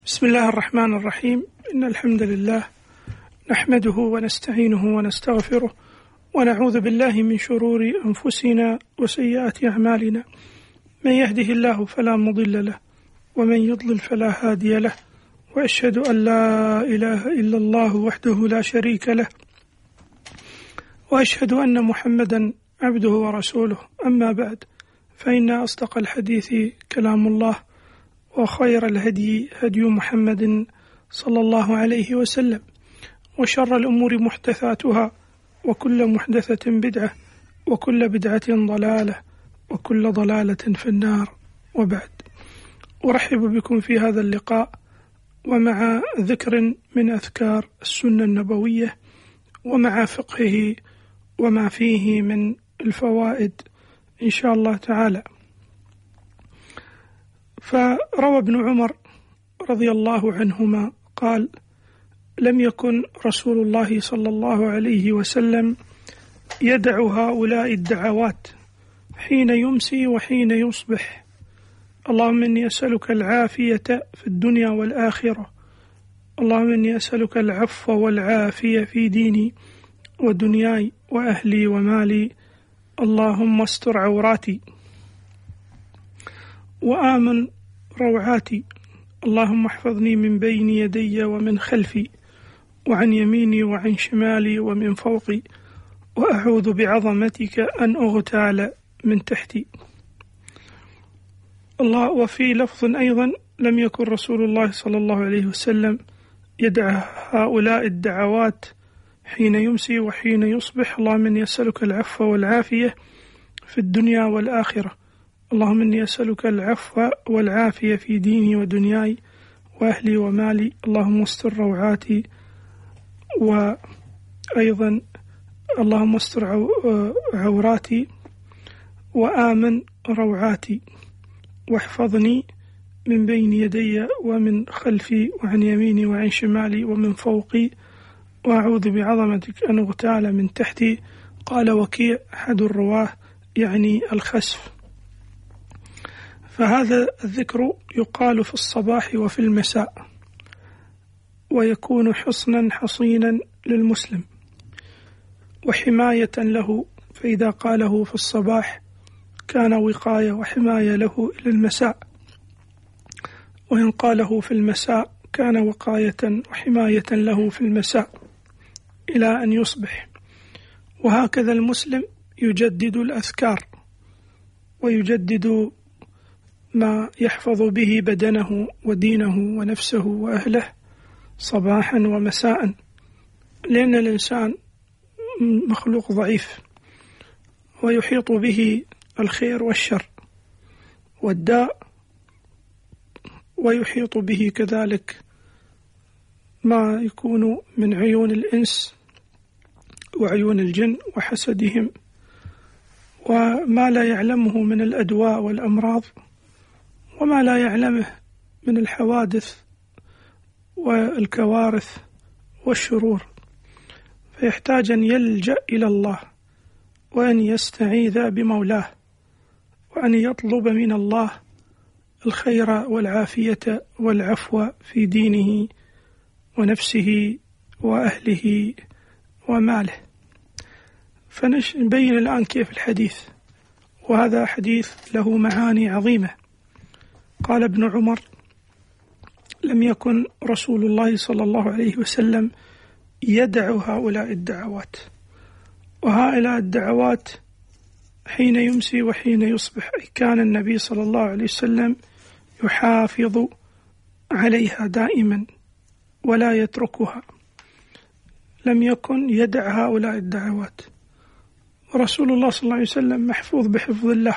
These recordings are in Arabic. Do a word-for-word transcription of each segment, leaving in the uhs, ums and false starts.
بسم الله الرحمن الرحيم. إن الحمد لله نحمده ونستعينه ونستغفره ونعوذ بالله من شرور أنفسنا وسيئات أعمالنا، من يهده الله فلا مضل له ومن يضلل فلا هادي له، وأشهد أن لا إله إلا الله وحده لا شريك له، وأشهد أن محمدا عبده ورسوله. أما بعد، فإن أصدق الحديث كلام الله، وخير الهدي هدي محمد صلى الله عليه وسلم، وشر الأمور محدثاتها، وكل محدثة بدعة، وكل بدعة ضلالة، وكل ضلالة في النار. وبعد، أرحب بكم في هذا اللقاء ومع ذكر من أذكار السنة النبوية، ومع فقهه وما فيه من الفوائد إن شاء الله تعالى. فروى ابن عمر رضي الله عنهما قال: لم يكن رسول الله صلى الله عليه وسلم يدع هؤلاء الدعوات حين يمسي وحين يصبح: اللهم إني أسألك العافية في الدنيا والآخرة، اللهم إني أسألك العفو والعافية في ديني ودنياي وأهلي ومالي، اللهم استر عوراتي وآمن روعاتي، اللهم احفظني من بين يدي ومن خلفي وعن يميني وعن شمالي ومن فوقي، وأعوذ بعظمتك أن أغتال من تحتي. الله. وفي لفظ أيضا: لم يكن رسول الله صلى الله عليه وسلم يدع هؤلاء الدعوات حين يمسي وحين يصبح: اللهم إني أسألك العفو والعافية في الدنيا والآخرة، اللهم إني أسألك العفو والعافية في ديني ودنياي وأهلي ومالي، اللهم استر روعاتي، وأيضا اللهم استر عوراتي وآمن روعاتي، واحفظني من بين يدي ومن خلفي وعن يميني وعن شمالي ومن فوقي، وأعوذ بعظمتك أن أغتال من تحتي. قال وكيع أحد الرواه يعني الخسف. فهذا الذكر يقال في الصباح وفي المساء، ويكون حصنا حصينا للمسلم وحماية له، فإذا قاله في الصباح كان وقاية وحماية له إلى المساء، وإن قاله في المساء كان وقاية وحماية له في المساء إلى أن يصبح. وهكذا المسلم يجدد الأذكار ويجدد ما يحفظ به بدنه ودينه ونفسه وأهله صباحا ومساء، لأن الإنسان مخلوق ضعيف، ويحيط به الخير والشر والداء، ويحيط به كذلك ما يكون من عيون الإنس وعيون الجن وحسدهم، وما لا يعلمه من الأدواء والأمراض، وما لا يعلمه من الحوادث والكوارث والشرور، فيحتاج أن يلجأ إلى الله، وأن يستعيذ بمولاه، وأن يطلب من الله الخير والعافية والعفو في دينه ونفسه وأهله وماله. فنبين الآن كيف الحديث، وهذا حديث له معاني عظيمة. قال ابن عمر: لم يكن رسول الله صلى الله عليه وسلم يدع هؤلاء الدعوات، وهؤلاء الدعوات حين يمسي وحين يصبح، أي كان النبي صلى الله عليه وسلم يحافظ عليها دائما ولا يتركها، لم يكن يدع هؤلاء الدعوات. ورسول الله صلى الله عليه وسلم محفوظ بحفظ الله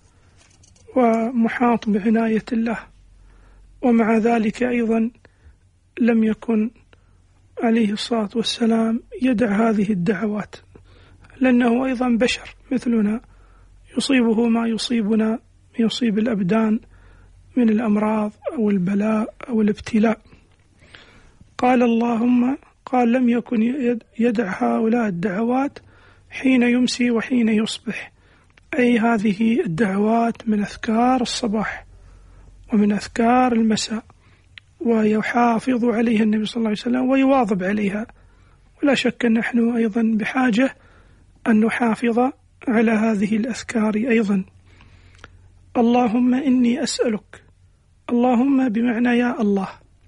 ومحاط بعناية الله، ومع ذلك أيضا لم يكن عليه الصلاة والسلام يدع هذه الدعوات، لأنه أيضا بشر مثلنا، يصيبه ما يصيبنا، يصيب الأبدان من الأمراض أو البلاء أو الابتلاء. قال اللهم قال لم يكن يدع هؤلاء الدعوات حين يمسي وحين يصبح، أي هذه الدعوات من أذكار الصباح ومن أذكار المساء، ويحافظ عليها النبي صلى الله عليه وسلم ويواظب عليها. ولا شك أن نحن أيضا بحاجة أن نحافظ على هذه الأذكار أيضا. اللهم إني أسألك، اللهم بمعنى يا الله،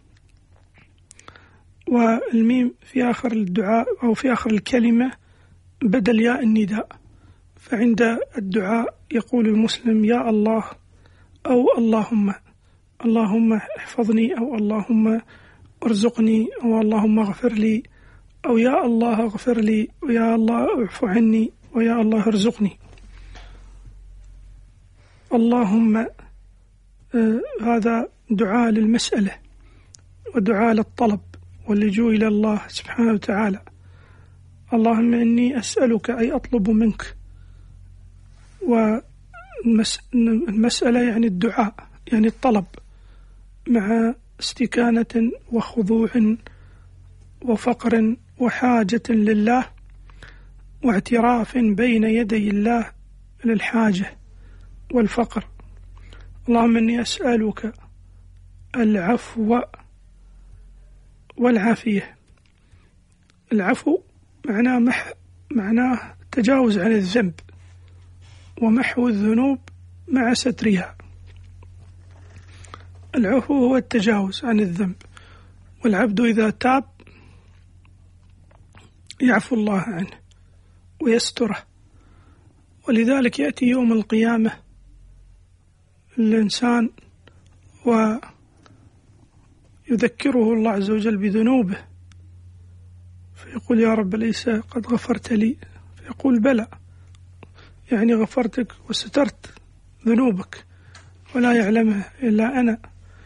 والميم في آخر الدعاء أو في آخر الكلمة بدل ياء النداء، فعند الدعاء يقول المسلم يا الله أو اللهم، اللهم احفظني أو اللهم ارزقني أو اللهم اغفر لي أو يا الله اغفر لي ويا الله اعف عني ويا الله ارزقني. اللهم آه هذا دعاء للمسألة ودعاء للطلب واللجوء إلى الله سبحانه وتعالى. اللهم إني أسألك أي أطلب منك، والمسألة يعني الدعاء يعني الطلب مع استكانة وخضوع وفقر وحاجة لله واعتراف بين يدي الله للحاجة والفقر. اللهم إني أسألك العفو والعافية. العفو معناه مح معناه تجاوز عن الذنب ومحو الذنوب مع سترها. العفو هو التجاوز عن الذنب، والعبد إذا تاب يعفو الله عنه ويستره. ولذلك يأتي يوم القيامة الإنسان ويذكره الله عز وجل بذنوبه، فيقول يا رب ليس قد غفرت لي؟ فيقول بلى، يعني غفرتك وسترت ذنوبك ولا يعلمها إلا أنا.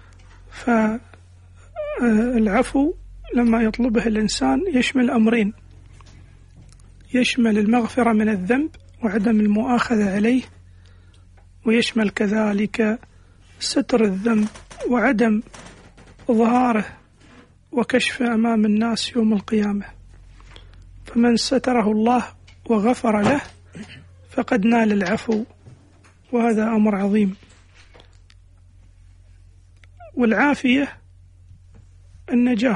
فالعفو لما يطلبه الإنسان يشمل أمرين، يشمل المغفرة من الذنب وعدم المؤاخذة عليه، ويشمل كذلك ستر الذنب وعدم إظهاره وكشفه أمام الناس يوم القيامة. فمن ستره الله وغفر له فقد نال العفو، وهذا أمر عظيم. والعافية النجاة،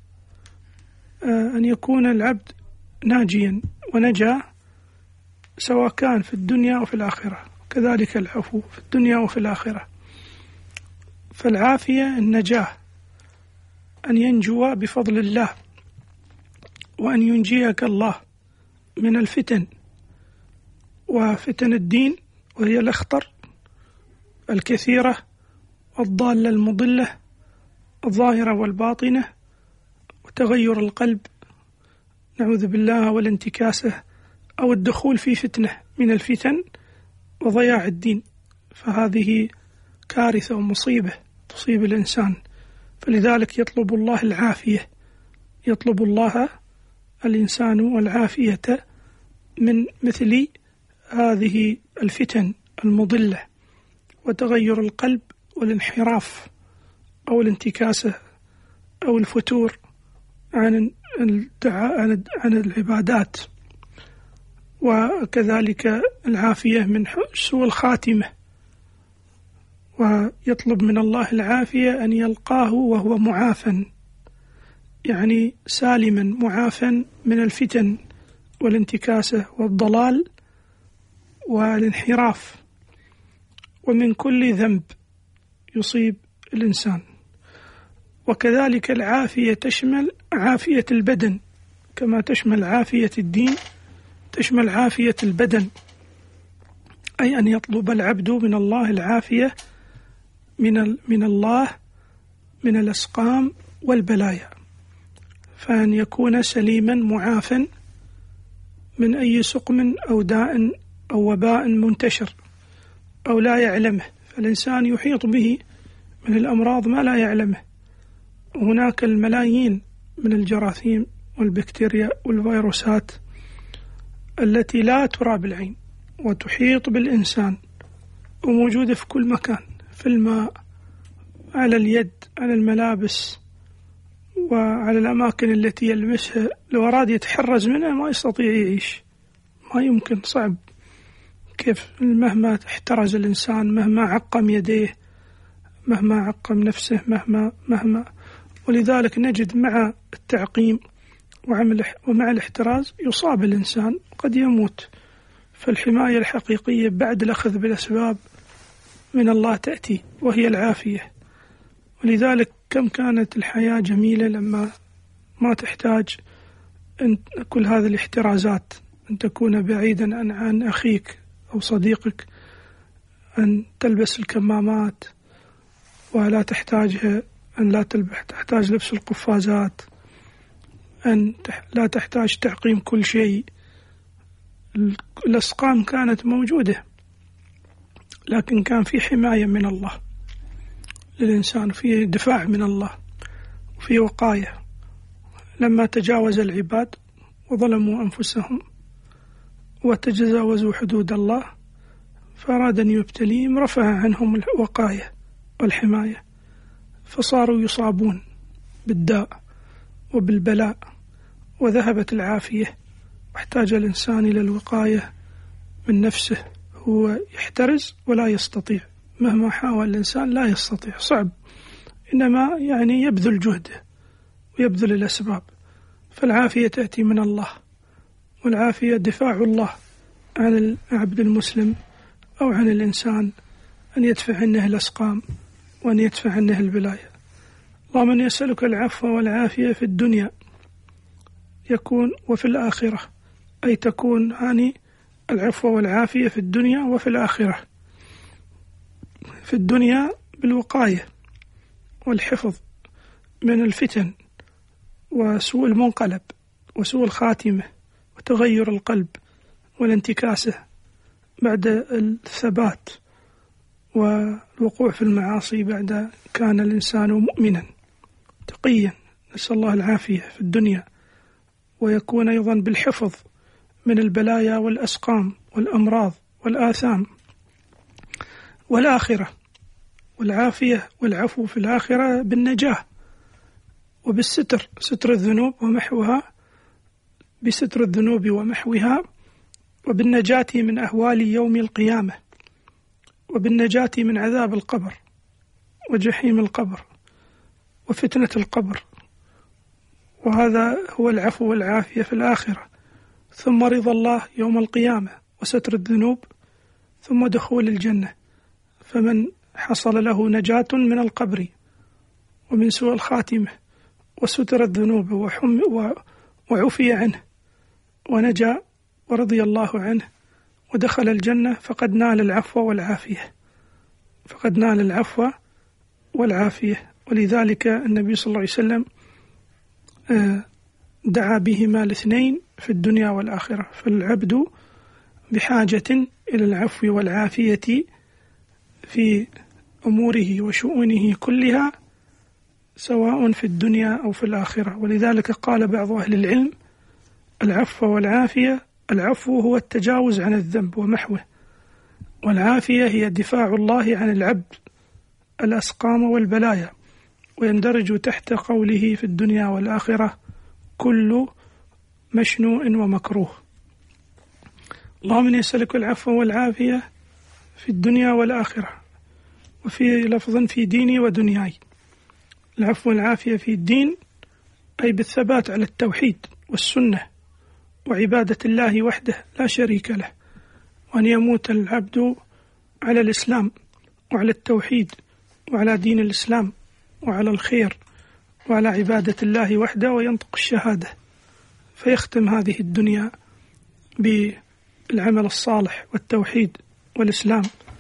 أن يكون العبد ناجيا ونجا سواء كان في الدنيا وفي الآخرة، كذلك العفو في الدنيا وفي الآخرة. فالعافية النجاة، أن ينجو بفضل الله وأن ينجيك الله من الفتن، وفتن الدين وهي الأخطر الكثيرة والضالة المضلة الظاهرة والباطنة، وتغير القلب نعوذ بالله والانتكاسة أو الدخول في فتنة من الفتن وضياع الدين، فهذه كارثة ومصيبة تصيب الإنسان. فلذلك يطلب الله العافية، يطلب الله الإنسان العافية من مثل هذه الفتن المضلة وتغير القلب والانحراف أو الانتكاسة أو الفتور عن عن العبادات، وكذلك العافية من سوء الخاتمة. ويطلب من الله العافية أن يلقاه وهو معافى، يعني سالما معافى من الفتن والانتكاسة والضلال والانحراف ومن كل ذنب يصيب الإنسان. وكذلك العافية تشمل عافية البدن، كما تشمل عافية الدين تشمل عافية البدن، أي أن يطلب العبد من الله العافية من من الله من الأسقام والبلايا، فأن يكون سليما معافى من أي سقم أو داء أو وباء منتشر أو لا يعلمه. فالإنسان يحيط به من الأمراض ما لا يعلمه، وهناك الملايين من الجراثيم والبكتيريا والفيروسات التي لا ترى بالعين وتحيط بالإنسان وموجودة في كل مكان، في الماء، على اليد، على الملابس، وعلى الأماكن التي يلمسها. لو أراد يتحرز منها ما يستطيع يعيش، ما يمكن، صعب. كيف مهما احترز الإنسان، مهما عقم يديه، مهما عقم نفسه، مهما مهما ولذلك نجد مع التعقيم ومع الاحتراز يصاب الإنسان قد يموت. فالحماية الحقيقية بعد الأخذ بالأسباب من الله تأتي، وهي العافية. ولذلك كم كانت الحياة جميلة لما ما تحتاج أن كل هذه الاحترازات، أن تكون بعيدا عن, عن أخيك أو صديقك، أن تلبس الكمامات ولا تحتاجها، أن لا تلبس تحتاج لبس القفازات، أن لا تحتاج تعقيم كل شيء. الأسقام كانت موجودة، لكن كان في حماية من الله للإنسان، في دفاع من الله وفي وقاية. لما تجاوز العباد وظلموا أنفسهم وتجاوزوا حدود الله فأراد أن يبتليهم، رفع عنهم الوقاية والحماية، فصاروا يصابون بالداء وبالبلاء، وذهبت العافية، واحتاج الإنسان إلى الوقاية من نفسه. هو يحترز ولا يستطيع، مهما حاول الإنسان لا يستطيع، صعب، إنما يعني يبذل جهده ويبذل الأسباب. فالعافية تأتي من الله، والعافية دفاع الله عن العبد المسلم أو عن الإنسان، أن يدفع عنه الأسقام وأن يدفع عنه البلايا. اللهم إني أسألك العفو والعافية في الدنيا يكون وفي الآخرة، أي تكون يعني العفو والعافية في الدنيا وفي الآخرة. في الدنيا بالوقاية والحفظ من الفتن وسوء المنقلب وسوء الخاتمة وتغير القلب والانتكاسة بعد الثبات والوقوع في المعاصي بعد كان الإنسان مؤمنا تقيا، نسأل الله العافية في الدنيا. ويكون أيضا بالحفظ من البلايا والأسقام والأمراض والآثام والآخرة. والعافية والعفو في الآخرة بالنجاة وبالستر، ستر الذنوب ومحوها، بستر الذنوب ومحوها، وبالنجاة من أهوال يوم القيامة، وبالنجاة من عذاب القبر وجحيم القبر وفتنة القبر. وهذا هو العفو والعافية في الآخرة. ثم رضا الله يوم القيامة وستر الذنوب، ثم دخول الجنة. فمن حصل له نجاة من القبر ومن سوء الخاتمة وستر الذنوب وحم وعفي عنه ونجا ورضي الله عنه ودخل الجنة، فقد نال العفو والعافية، فقد نال العفو والعافية. ولذلك النبي صلى الله عليه وسلم دعا بهما الاثنين في الدنيا والآخرة. فالعبد بحاجة إلى العفو والعافية في أموره وشؤونه كلها، سواء في الدنيا أو في الآخرة. ولذلك قال بعض أهل العلم: العفو والعافية، العفو هو التجاوز عن الذنب ومحوه، والعافية هي دفاع الله عن العبد الأسقام والبلايا. ويندرج تحت قوله في الدنيا والآخرة كل مشنوع ومكروه. اللهم إني أسألك العفو والعافية في الدنيا والآخرة، وفي لفظ في ديني ودنياي. العفو والعافية في الدين أي بالثبات على التوحيد والسنة وعبادة الله وحده لا شريك له، وأن يموت العبد على الإسلام وعلى التوحيد وعلى دين الإسلام وعلى الخير وعلى عبادة الله وحده، وينطق الشهادة، فيختم هذه الدنيا بالعمل الصالح والتوحيد والإسلام.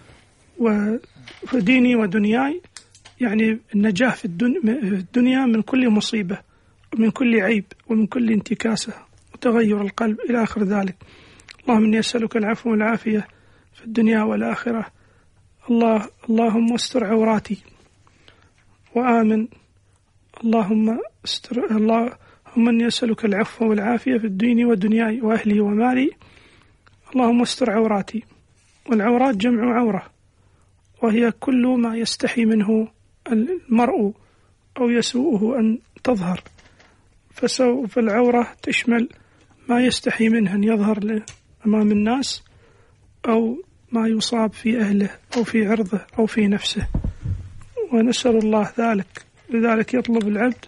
وديني ودنياي يعني النجاة في الدنيا من كل مصيبة ومن كل عيب ومن كل انتكاسة وتغير القلب إلى آخر ذلك. اللهم إني أسألك العفو والعافية في الدنيا والآخرة. الله اللهم استر عوراتي وآمن. اللهم استر اللهم إني أسألك العفو والعافية في الدين ودنياي وأهلي ومالي. اللهم استر عوراتي. والعورات جمع عورة، وهي كل ما يستحي منه المرء أو يسوءه أن تظهر. فالعورة تشمل ما يستحي منه أن يظهر أمام الناس، أو ما يصاب في أهله أو في عرضه أو في نفسه، ونسأل الله ذلك. لذلك يطلب العبد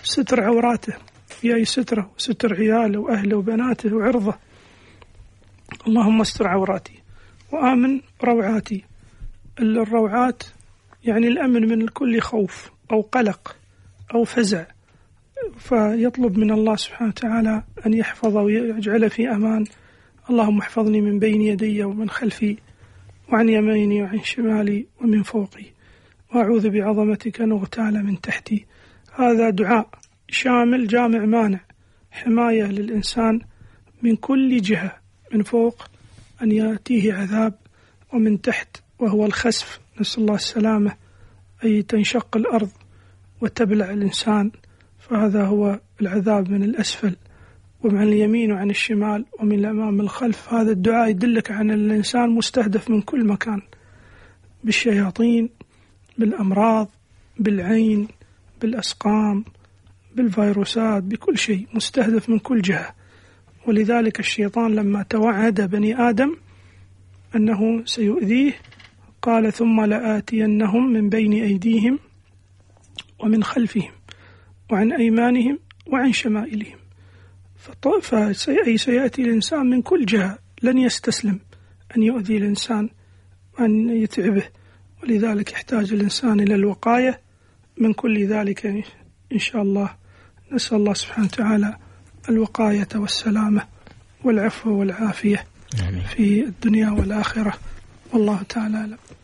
ستر عوراته في أي سترة، وستر عياله وأهله وبناته وعرضه. اللهم استر عوراتي وآمن روعاتي. الروعات يعني الأمن من كل خوف أو قلق أو فزع، فيطلب من الله سبحانه وتعالى أن يحفظه ويجعله في أمان. اللهم احفظني من بين يدي ومن خلفي وعن يميني وعن شمالي ومن فوقي، وأعوذ بعظمتك أن أغتال من تحتي. هذا دعاء شامل جامع مانع، حماية للإنسان من كل جهة، من فوق أن يأتيه عذاب، ومن تحت وهو الخسف، نسأل الله السلامة، أي تنشق الأرض وتبلع الإنسان، فهذا هو العذاب من الأسفل، ومن اليمين وعن الشمال ومن الأمام الخلف. هذا الدعاء يدلك عن الإنسان مستهدف من كل مكان، بالشياطين، بالأمراض، بالعين، بالأسقام، بالفيروسات، بكل شيء مستهدف من كل جهة. ولذلك الشيطان لما توعد بني آدم أنه سيؤذيه قال ثم لآتينهم من بين أيديهم ومن خلفهم وعن أيمانهم وعن شمائلهم. فسيأتي الإنسان من كل جهة، لن يستسلم أن يؤذي الإنسان وأن يتعبه. ولذلك يحتاج الإنسان إلى الوقاية من كل ذلك إن شاء الله. نسأل الله سبحانه وتعالى الوقاية والسلامة والعفو والعافية في الدنيا والآخرة، والله تعالى أعلم.